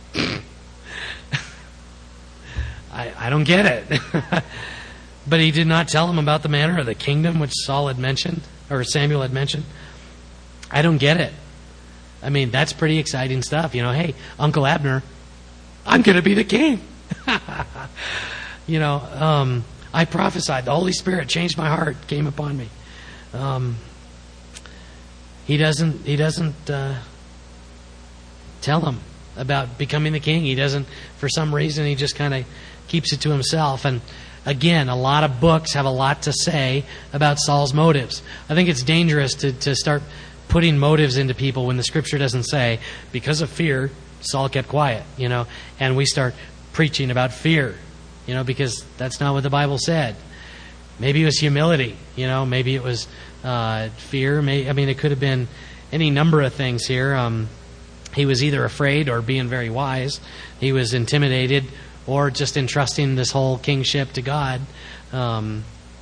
[SPEAKER 1] I, I don't get it. But he did not tell him about the manner of the kingdom which Saul had mentioned, or Samuel had mentioned. I don't get it. I mean, that's pretty exciting stuff. You know, hey, Uncle Abner, I'm going to be the king. You know, um, I prophesied. The Holy Spirit changed my heart, came upon me. Um, he doesn't, he doesn't uh, tell him about becoming the king. He doesn't, for some reason, he just kind of keeps it to himself. And again, a lot of books have a lot to say about Saul's motives. I think it's dangerous to, to start putting motives into people when the Scripture doesn't say, because of fear, Saul kept quiet, you know, and we start preaching about fear, you know, because that's not what the Bible said. Maybe it was humility, you know, maybe it was uh, fear. May, I mean, it could have been any number of things here. Um, he was either afraid or being very wise. He was intimidated or just entrusting this whole kingship to God. Um,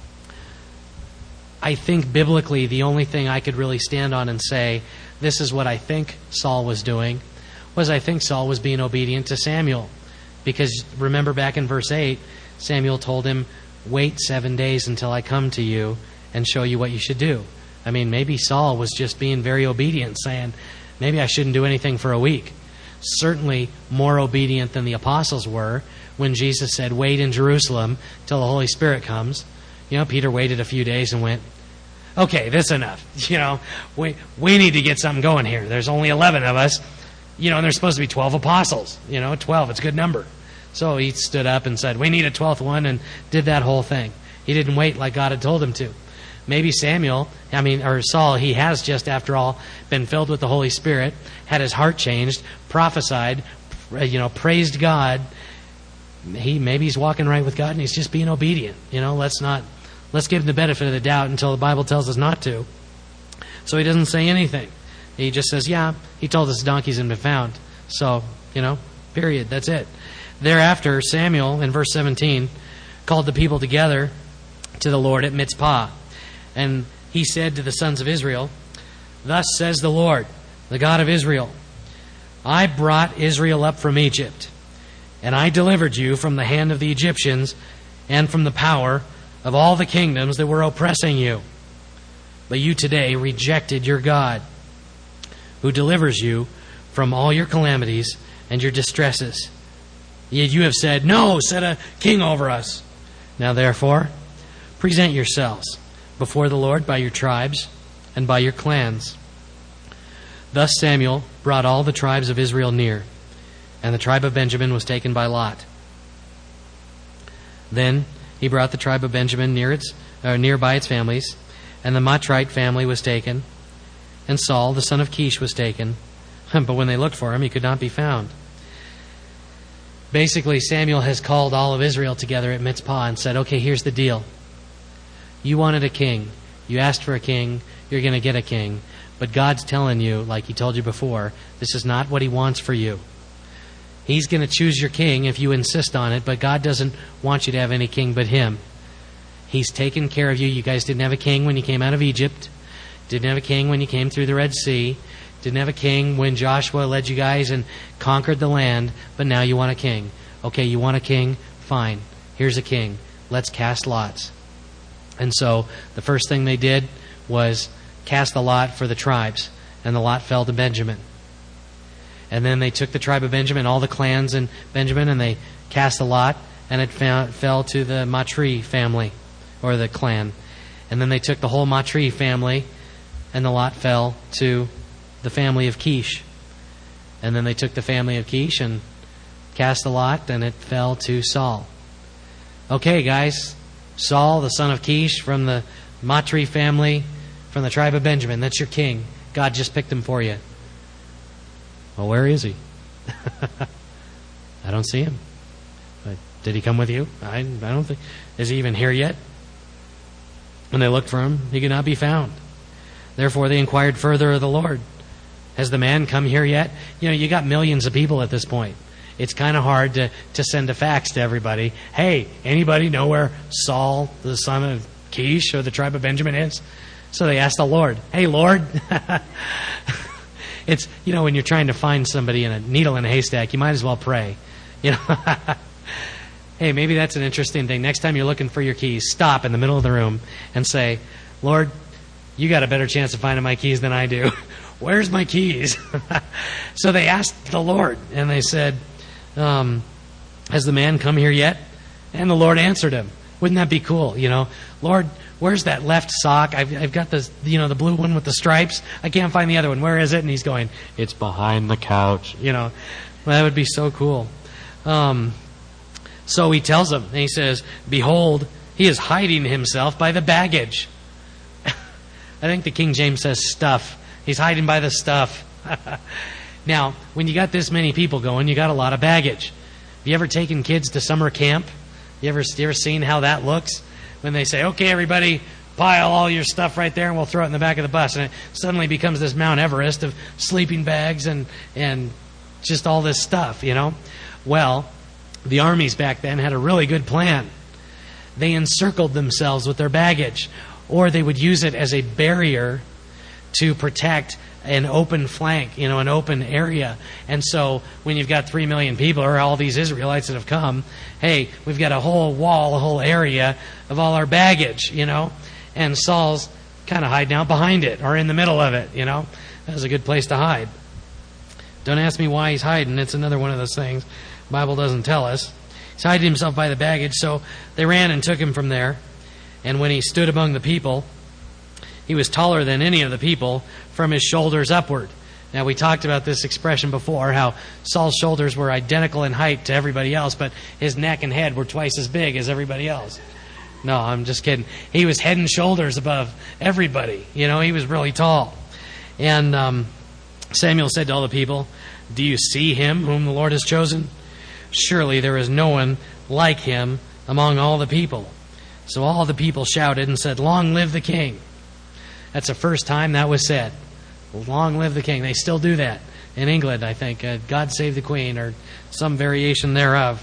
[SPEAKER 1] I think biblically the only thing I could really stand on and say, this is what I think Saul was doing, was I think Saul was being obedient to Samuel. Because remember back in verse eight, Samuel told him, wait seven days until I come to you and show you what you should do. I mean, maybe Saul was just being very obedient, saying, maybe I shouldn't do anything for a week. Certainly more obedient than the apostles were when Jesus said, wait in Jerusalem till the Holy Spirit comes. You know, Peter waited a few days and went, okay, that's enough. You know, we we need to get something going here. There's only eleven of us. You know, and there's supposed to be twelve apostles. You know, twelve, it's a good number. So he stood up and said, we need a twelfth one, and did that whole thing. He didn't wait like God had told him to. Maybe Samuel, I mean, or Saul, he has just, after all, been filled with the Holy Spirit, had his heart changed, prophesied, you know, praised God. He maybe he's walking right with God, and he's just being obedient. You know, let's not, let's give him the benefit of the doubt until the Bible tells us not to. So he doesn't say anything. He just says, yeah, he told us donkeys had been found. So, you know, period. That's it. Thereafter, Samuel, in verse seventeen, called the people together to the Lord at Mizpah. And he said to the sons of Israel, thus says the Lord, the God of Israel, I brought Israel up from Egypt, and I delivered you from the hand of the Egyptians and from the power of all the kingdoms that were oppressing you. But you today rejected your God, who delivers you from all your calamities and your distresses. Yet you have said, no, set a king over us. Now therefore, present yourselves before the Lord by your tribes and by your clans. Thus Samuel brought all the tribes of Israel near, and the tribe of Benjamin was taken by lot. Then he brought the tribe of Benjamin near its, uh, near by its families, and the Matrite family was taken, and Saul, the son of Kish, was taken. But when they looked for him, he could not be found. Basically, Samuel has called all of Israel together at Mizpah and said, okay, here's the deal. You wanted a king. You asked for a king. you're going to get a king. But God's telling you, like He told you before, this is not what He wants for you. He's going to choose your king if you insist on it, but God doesn't want you to have any king but Him. He's taken care of you. You guys didn't have a king when you came out of Egypt. Didn't have a king when you came through the Red Sea. Didn't have a king when Joshua led you guys and conquered the land. But now you want a king. Okay, you want a king? Fine. Here's a king. Let's cast lots. And so the first thing they did was cast the lot for the tribes. And the lot fell to Benjamin. And then they took the tribe of Benjamin, all the clans in Benjamin, and they cast the lot. And it fell to the Matri family, or the clan. And then they took the whole Matri family, and the lot fell to the family of Kish. And then they took the family of Kish and cast the lot, and it fell to Saul. Okay, guys, Saul, the son of Kish, from the Matri family, from the tribe of Benjamin, that's your king. God just picked him for you. Well, where is he? I don't see him. But did he come with you? I, I don't think. Is he even here yet? When they looked for him, he could not be found. Therefore, they inquired further of the Lord. Has the man come here yet? You know, you got millions of people at this point. It's kind of hard to, to send a fax to everybody. Hey, anybody know where Saul, the son of Kish, or the tribe of Benjamin is? So they asked the Lord, hey, Lord. It's, you know, when you're trying to find somebody in a needle in a haystack, you might as well pray. You know, hey, maybe that's an interesting thing. Next time you're looking for your keys, stop in the middle of the room and say, Lord, you got a better chance of finding my keys than I do. Where's my keys? So they asked the Lord, and they said, um, has the man come here yet? And the Lord answered him. Wouldn't that be cool? You know, Lord, where's that left sock? I've, I've got this, you know, the blue one with the stripes. I can't find the other one. Where is it? And he's going, it's behind the couch. You know, well, that would be so cool. Um, so he tells them, and he says, behold, he is hiding himself by the baggage. I think the King James says stuff. He's hiding by the stuff. Now, when you got this many people going, you got a lot of baggage. Have you ever taken kids to summer camp? You ever, you ever seen how that looks? When they say, okay, everybody, pile all your stuff right there and we'll throw it in the back of the bus. And it suddenly becomes this Mount Everest of sleeping bags and, and just all this stuff, you know? Well, the armies back then had a really good plan. They encircled themselves with their baggage, or they would use it as a barrier to protect an open flank, you know, an open area. And so when you've got three million people, or all these Israelites that have come, hey, we've got a whole wall, a whole area of all our baggage, you know. And Saul's kind of hiding out behind it, or in the middle of it, you know. That's a good place to hide. Don't ask me why he's hiding. It's another one of those things the Bible doesn't tell us. He's hiding himself by the baggage, so they ran and took him from there. And when he stood among the people, he was taller than any of the people from his shoulders upward. Now, we talked about this expression before, how Saul's shoulders were identical in height to everybody else, but his neck and head were twice as big as everybody else. No, I'm just kidding. He was head and shoulders above everybody. You know, he was really tall. And um, Samuel said to all the people, do you see him whom the Lord has chosen? Surely there is no one like him among all the people. So all the people shouted and said, long live the king. That's the first time that was said. Long live the king. They still do that in England, I think. Uh, God save the queen, or some variation thereof.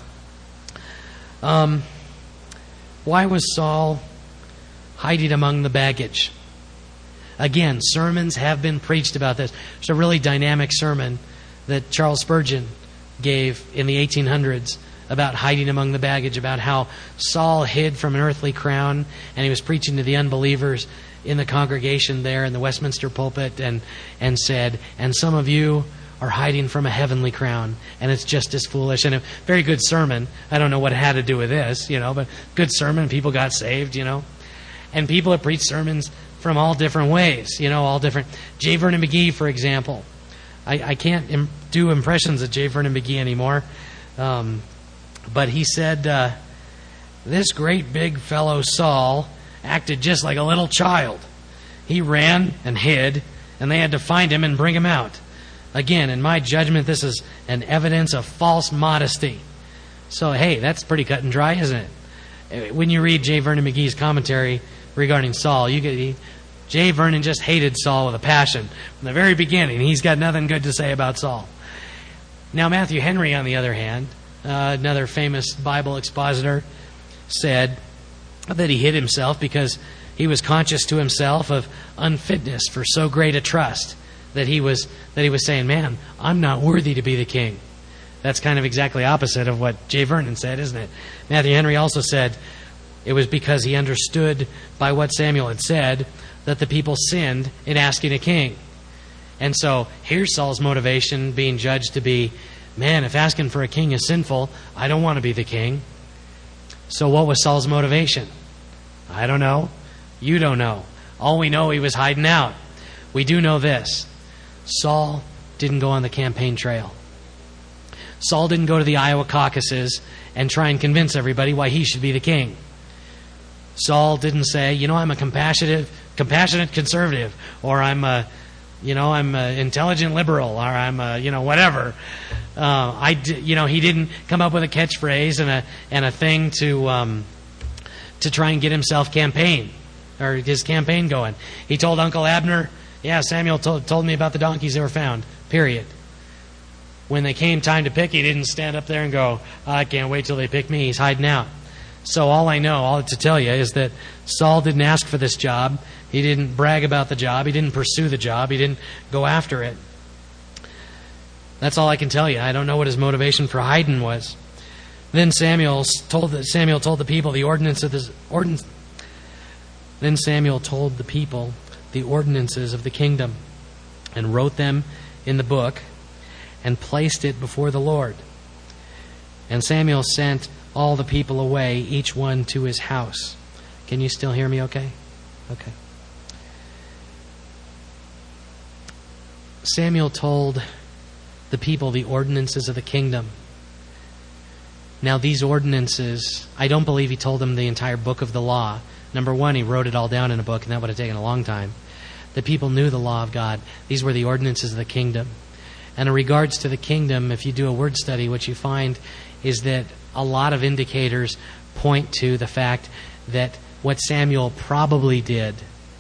[SPEAKER 1] Um, why was Saul hiding among the baggage? Again, sermons have been preached about this. It's a really dynamic sermon that Charles Spurgeon gave in the eighteen hundreds about hiding among the baggage, about how Saul hid from an earthly crown, and he was preaching to the unbelievers in the congregation there in the Westminster pulpit, and, and said, and some of you are hiding from a heavenly crown, and it's just as foolish. And a very good sermon. I don't know what it had to do with this, you know, but good sermon. People got saved, you know. And people have preached sermons from all different ways, you know, all different. J. Vernon McGee, for example. I, I can't im- do impressions of J. Vernon McGee anymore. Um, but he said, uh, this great big fellow Saul acted just like a little child. He ran and hid, and they had to find him and bring him out. Again, in my judgment, this is an evidence of false modesty. So, hey, that's pretty cut and dry, isn't it? When you read J. Vernon McGee's commentary regarding Saul, you get, he, J. Vernon just hated Saul with a passion. From the very beginning, he's got nothing good to say about Saul. Now, Matthew Henry, on the other hand, uh, another famous Bible expositor, said that he hid himself because he was conscious to himself of unfitness for so great a trust that he was that he was saying, man, I'm not worthy to be the king. That's kind of exactly opposite of what J. Vernon said, isn't it? Matthew Henry also said it was because he understood by what Samuel had said that the people sinned in asking a king. And so here's Saul's motivation being judged to be, man, if asking for a king is sinful, I don't want to be the king. So what was Saul's motivation? I don't know. You don't know. All we know, he was hiding out. We do know this. Saul didn't go on the campaign trail. Saul didn't go to the Iowa caucuses and try and convince everybody why he should be the king. Saul didn't say, you know, I'm a compassionate, compassionate conservative, or I'm a, you know, I'm an intelligent liberal, or I'm a, you know, whatever. Uh, I, you know, he didn't come up with a catchphrase and a and a thing to um, to try and get himself campaign or his campaign going. He told Uncle Abner, yeah, Samuel told told me about the donkeys that were found. Period. When they came time to pick, he didn't stand up there and go, oh, I can't wait till they pick me. He's hiding out. So all I know, all to tell you, is that Saul didn't ask for this job. He didn't brag about the job. He didn't pursue the job. He didn't go after it. That's all I can tell you. I don't know what his motivation for hiding was. Then Samuel told the, Samuel told the people the ordinance of the ordinance. Then Samuel told the people the ordinances of the kingdom, and wrote them in the book, and placed it before the Lord. And Samuel sent all the people away, each one to his house. Can you still hear me okay? Okay. Samuel told the people the ordinances of the kingdom. Now these ordinances, I don't believe he told them the entire book of the law. Number one, he wrote it all down in a book, and that would have taken a long time. The people knew the law of God. These were the ordinances of the kingdom. And in regards to the kingdom, if you do a word study, what you find is that a lot of indicators point to the fact that what Samuel probably did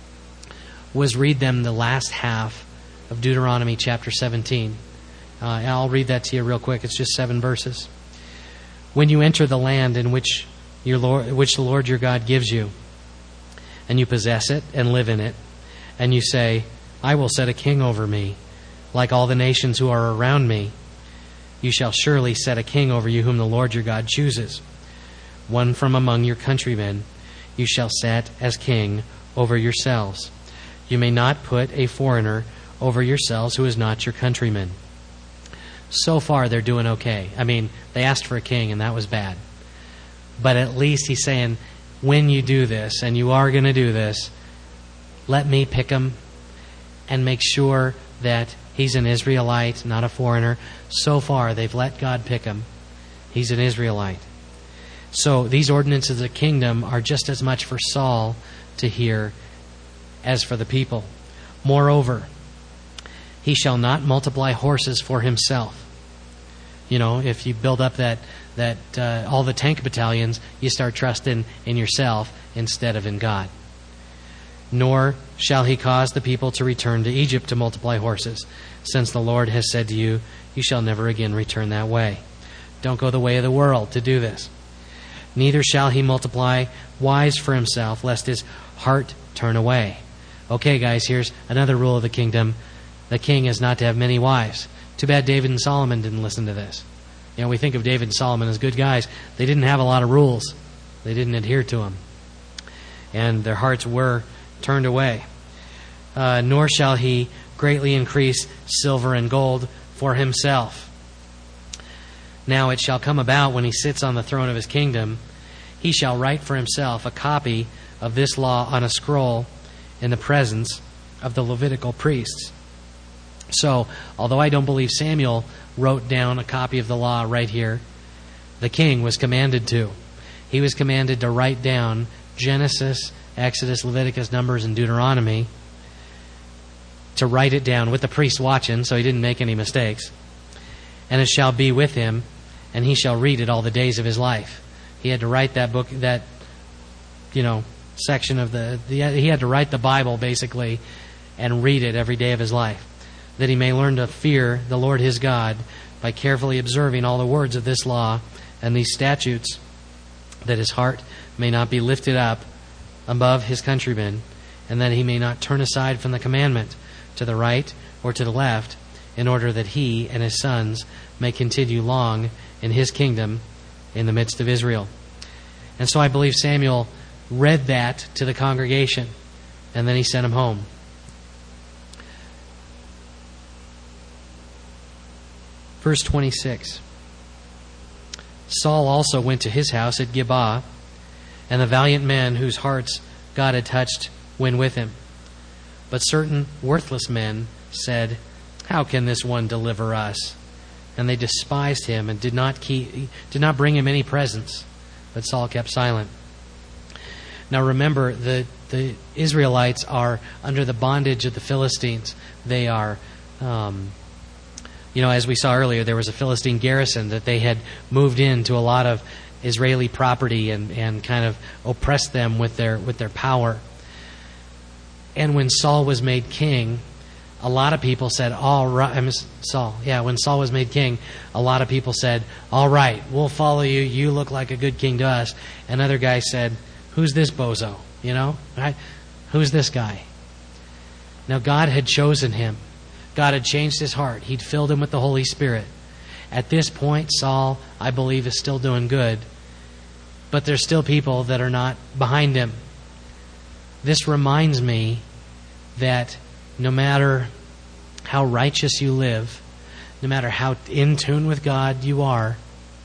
[SPEAKER 1] was read them the last half of Deuteronomy chapter seventeen. Uh, I'll read that to you real quick. It's just seven verses. When you enter the land in which your Lord, which the Lord your God gives you, and you possess it and live in it, and you say, I will set a king over me, like all the nations who are around me, you shall surely set a king over you whom the Lord your God chooses. One from among your countrymen you shall set as king over yourselves. You may not put a foreigner over yourselves who is not your countryman. So far they're doing okay. I mean, they asked for a king and that was bad. But at least he's saying, when you do this, and you are going to do this, let me pick him and make sure that he's an Israelite, not a foreigner. So far, they've let God pick him. He's an Israelite. So these ordinances of the kingdom are just as much for Saul to hear as for the people. Moreover, he shall not multiply horses for himself. You know, if you build up that that uh, all the tank battalions, you start trusting in yourself instead of in God. Nor shall he cause the people to return to Egypt to multiply horses, since the Lord has said to you, you shall never again return that way. Don't go the way of the world to do this. Neither shall he multiply wives for himself, lest his heart turn away. Okay, guys, here's another rule of the kingdom. The king is not to have many wives. Too bad David and Solomon didn't listen to this. You know, we think of David and Solomon as good guys. They didn't have a lot of rules. They didn't adhere to them. And their hearts were turned away. Uh, nor shall he greatly increase silver and gold for himself. Now it shall come about when he sits on the throne of his kingdom, he shall write for himself a copy of this law on a scroll in the presence of the Levitical priests. So, although I don't believe Samuel wrote down a copy of the law right here, the king was commanded to. He was commanded to write down Genesis, Exodus, Leviticus, Numbers, and Deuteronomy, to write it down with the priest watching so he didn't make any mistakes. And it shall be with him, and he shall read it all the days of his life. He had to write that book, that, you know, section of the, the he had to write the Bible basically and read it every day of his life, that he may learn to fear the Lord his God by carefully observing all the words of this law and these statutes, that his heart may not be lifted up above his countrymen, and that he may not turn aside from the commandment to the right or to the left, in order that he and his sons may continue long in his kingdom in the midst of Israel. And so I believe Samuel read that to the congregation, and then he sent him home. Verse twenty-six. Saul also went to his house at Gibeah, and the valiant men whose hearts God had touched went with him. But certain worthless men said, "How can this one deliver us?" And they despised him and did not keep, did not bring him any presents. But Saul kept silent. Now remember, the the Israelites are under the bondage of the Philistines. They are, um, you know, as we saw earlier, there was a Philistine garrison that they had moved into a lot of Israeli property and, and kind of oppressed them with their with their power. And when Saul was made king, a lot of people said, all right, I mean, Saul, yeah, when Saul was made king, a lot of people said, all right, we'll follow you. You look like a good king to us. And other guys said, who's this bozo? You know, right? Who's this guy? Now, God had chosen him. God had changed his heart. He'd filled him with the Holy Spirit. At this point, Saul, I believe, is still doing good. But there's still people that are not behind him. This reminds me that no matter how righteous you live, no matter how in tune with God you are,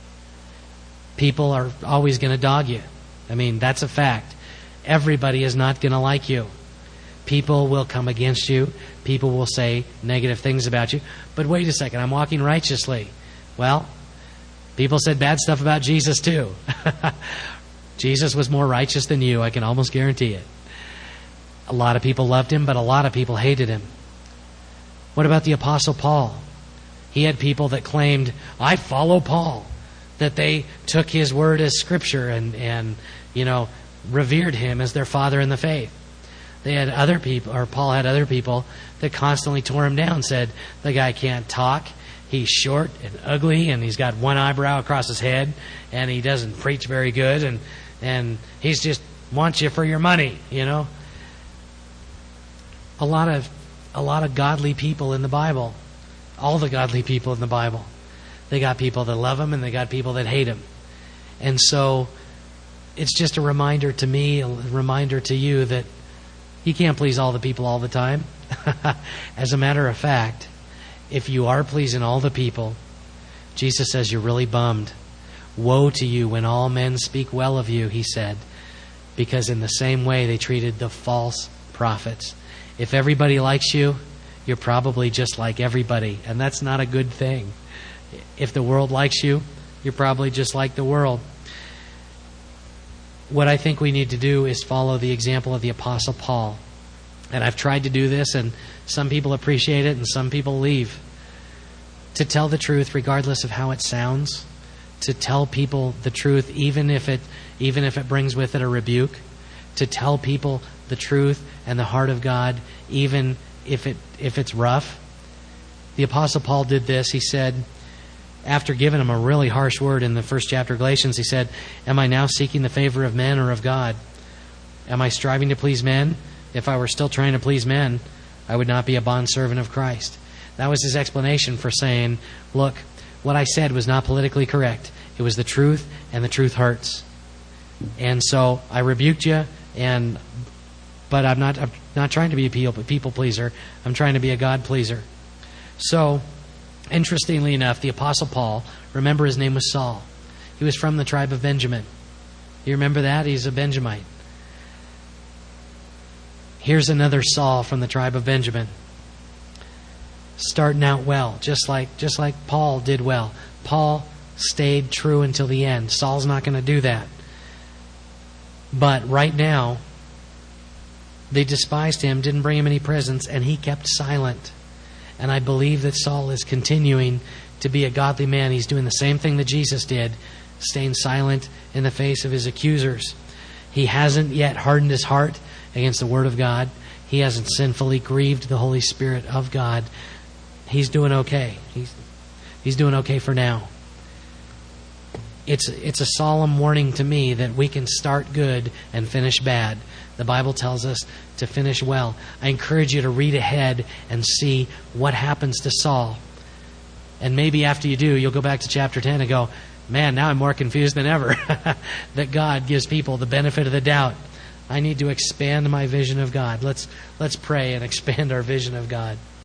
[SPEAKER 1] people are always going to dog you. I mean, that's a fact. Everybody is not going to like you. People will come against you. People will say negative things about you. But wait a second, I'm walking righteously. Well, people said bad stuff about Jesus too. Jesus was more righteous than you, I can almost guarantee it. A lot of people loved him, but a lot of people hated him. What about the Apostle Paul? He had people that claimed, I follow Paul. That they took his word as scripture and, and you know, revered him as their father in the faith. They had other people, or Paul had other people that constantly tore him down, said, the guy can't talk, he's short and ugly, and he's got one eyebrow across his head, and he doesn't preach very good, and, and he's just wants you for your money, you know. A lot of a lot of godly people in the Bible. All the godly people in the Bible. They got people that love him and they got people that hate him. And so it's just a reminder to me, a reminder to you that you can't please all the people all the time. As a matter of fact, if you are pleasing all the people, Jesus says you're really bummed. Woe to you when all men speak well of you, he said, because in the same way they treated the false prophets. If everybody likes you, you're probably just like everybody, and that's not a good thing. If the world likes you, you're probably just like the world. What I think we need to do is follow the example of the Apostle Paul. And I've tried to do this, and some people appreciate it and some people leave. To tell the truth regardless of how it sounds. To tell people the truth even if it even if it brings with it a rebuke. To tell people the truth and the heart of God, even if it if it's rough. The Apostle Paul did this. He said, after giving him a really harsh word in the first chapter of Galatians, he said, am I now seeking the favor of men or of God? Am I striving to please men? If I were still trying to please men, I would not be a bondservant of Christ. That was his explanation for saying, look, what I said was not politically correct. It was the truth, and the truth hurts. And so I rebuked you, and but I'm not I'm not trying to be a people, people pleaser. I'm trying to be a God pleaser. So, interestingly enough, the Apostle Paul, remember his name was Saul. He was from the tribe of Benjamin. You remember that? He's a Benjamite. Here's another Saul from the tribe of Benjamin. Starting out well, just like just like Paul did well. Paul stayed true until the end. Saul's not going to do that. But right now, they despised him, didn't bring him any presents, and he kept silent. And I believe that Saul is continuing to be a godly man. He's doing the same thing that Jesus did, staying silent in the face of his accusers. He hasn't yet hardened his heart against the Word of God. He hasn't sinfully grieved the Holy Spirit of God. He's doing okay. He's, he's doing okay for now. It's, it's a solemn warning to me that we can start good and finish bad. The Bible tells us to finish well. I encourage you to read ahead and see what happens to Saul. And maybe after you do, you'll go back to chapter ten and go, man, now I'm more confused than ever. That God gives people the benefit of the doubt. I need to expand my vision of God. Let's let's pray and expand our vision of God.